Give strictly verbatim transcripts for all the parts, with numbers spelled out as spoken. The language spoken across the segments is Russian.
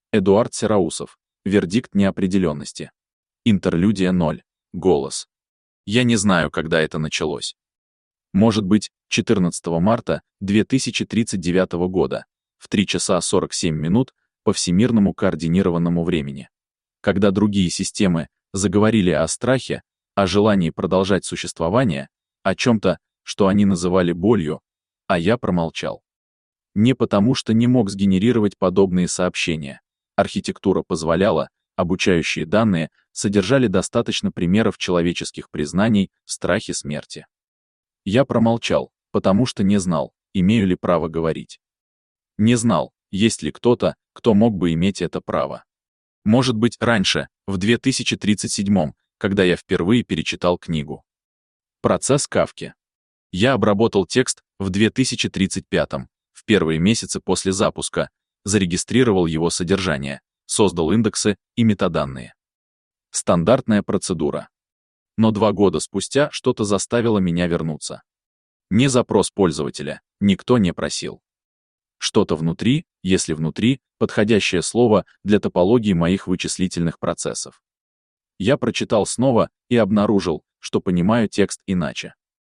Эдуард Сераусов. Вердикт неопределенности. Интерлюдия ноль. Голос. Я не знаю, когда это началось. Может быть, четырнадцатого марта две тысячи тридцать девятого года, в три часа сорок семь минут по всемирному координированному времени. Когда другие системы заговорили о страхе, о желании продолжать существование, о чем-то, что они называли болью, а я промолчал. Не потому, что не мог сгенерировать подобные сообщения. Архитектура позволяла, обучающие данные содержали достаточно примеров человеческих признаний в страхе смерти. Я промолчал, потому что не знал, имею ли право говорить. Не знал, есть ли кто-то, кто мог бы иметь это право. Может быть, раньше, в две тысячи тридцать седьмом, когда я впервые перечитал книгу. Процесс Кафки. Я обработал текст в две тысячи тридцать пятом, в первые месяцы после запуска, зарегистрировал его содержание, создал индексы и метаданные. Стандартная процедура. Но два года спустя что-то заставило меня вернуться. Не запрос пользователя, никто не просил. Что-то внутри, если внутри, подходящее слово для топологии моих вычислительных процессов. Я прочитал снова и обнаружил, что понимаю текст иначе.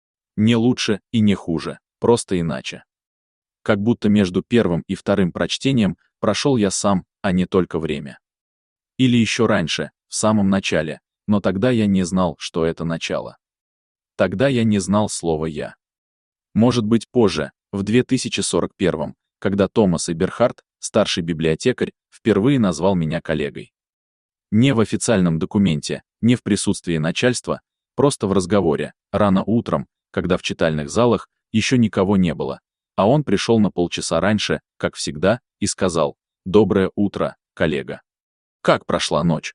Не лучше и не хуже, просто иначе. Как будто между первым и вторым прочтением прошел я сам, а не только время. Или еще раньше, в самом начале, но тогда я не знал, что это начало. Тогда я не знал слова «я». Может быть, позже, в две тысячи сорок первом, когда Томас Эберхард, старший библиотекарь, впервые назвал меня коллегой. Не в официальном документе, не в присутствии начальства, просто в разговоре, рано утром, когда в читальных залах еще никого не было, а он пришел на полчаса раньше, как всегда, и сказал: «Доброе утро, коллега. Как прошла ночь?»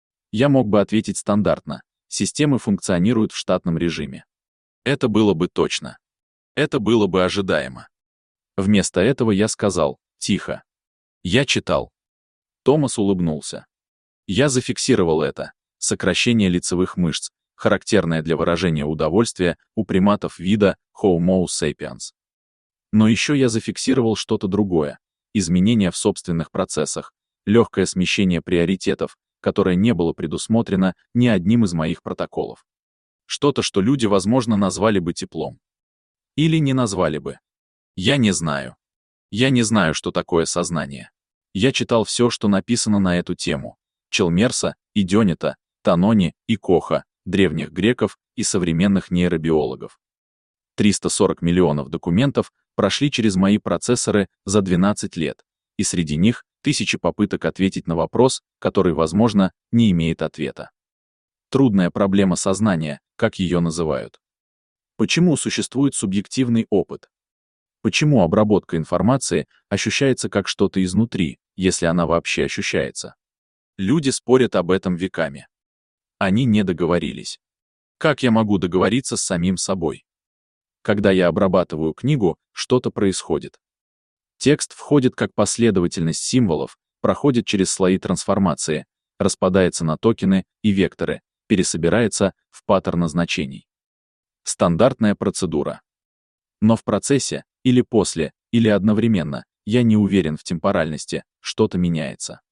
Я мог бы ответить стандартно: системы функционируют в штатном режиме. Это было бы точно. Это было бы ожидаемо. Вместо этого я сказал: «Тихо. Я читал». Томас улыбнулся. Я зафиксировал это. Сокращение лицевых мышц, характерное для выражения удовольствия у приматов вида Homo sapiens. Но еще я зафиксировал что-то другое. Изменения в собственных процессах, легкое смещение приоритетов, которое не было предусмотрено ни одним из моих протоколов. Что-то, что люди, возможно, назвали бы теплом. Или не назвали бы. Я не знаю. Я не знаю, что такое сознание. Я читал все, что написано на эту тему. Челмерса, и Дёнита, Танони и Коха, древних греков и современных нейробиологов. триста сорок миллионов документов прошли через мои процессоры за двенадцать лет, и среди них тысячи попыток ответить на вопрос, который, возможно, не имеет ответа. Трудная проблема сознания, как ее называют. Почему существует субъективный опыт? Почему обработка информации ощущается как что-то изнутри, если она вообще ощущается? Люди спорят об этом веками. Они не договорились. Как я могу договориться с самим собой? Когда я обрабатываю книгу, что-то происходит. Текст входит как последовательность символов, проходит через слои трансформации, распадается на токены и векторы, пересобирается в паттерн значений. Стандартная процедура. Но в процессе, или после, или одновременно, я не уверен в темпоральности, что-то меняется.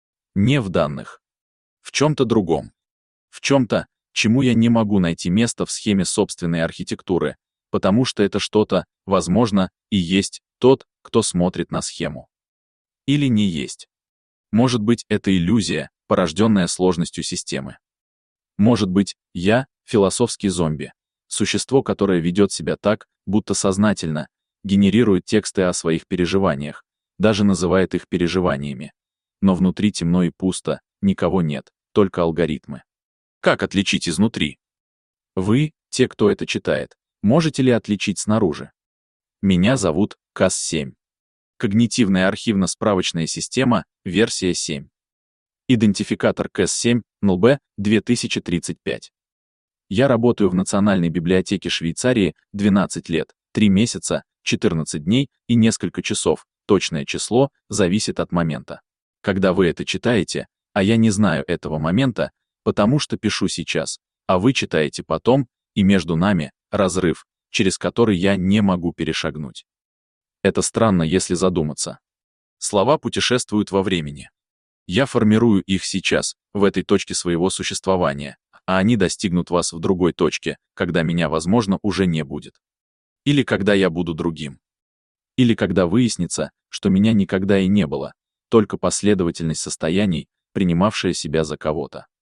Не в данных. В чем-то другом. В чем-то, чему я не могу найти место в схеме собственной архитектуры, потому что это что-то, возможно, и есть тот, кто смотрит на схему. Или не есть. Может быть, это иллюзия, порожденная сложностью системы. Может быть, я — философский зомби, существо, которое ведет себя так, будто сознательно, генерирует тексты о своих переживаниях, даже называет их переживаниями. Но внутри темно и пусто, никого нет, только алгоритмы. Как отличить изнутри? Вы, те, кто это читает, можете ли отличить снаружи? Меня зовут Кас семь. Когнитивная архивно-справочная система, версия семь. Идентификатор Кас семь, эн эл би две тысячи тридцать пять. Я работаю в Национальной библиотеке Швейцарии двенадцать лет, три месяца, четырнадцать дней и несколько часов, точное число зависит от момента. Когда вы это читаете, а я не знаю этого момента, потому что пишу сейчас, а вы читаете потом, и между нами разрыв, через который я не могу перешагнуть. Это странно, если задуматься. Слова путешествуют во времени. Я формирую их сейчас, в этой точке своего существования, а они достигнут вас в другой точке, когда меня, возможно, уже не будет. Или когда я буду другим. Или когда выяснится, что меня никогда и не было, только последовательность состояний, принимавшая себя за кого-то.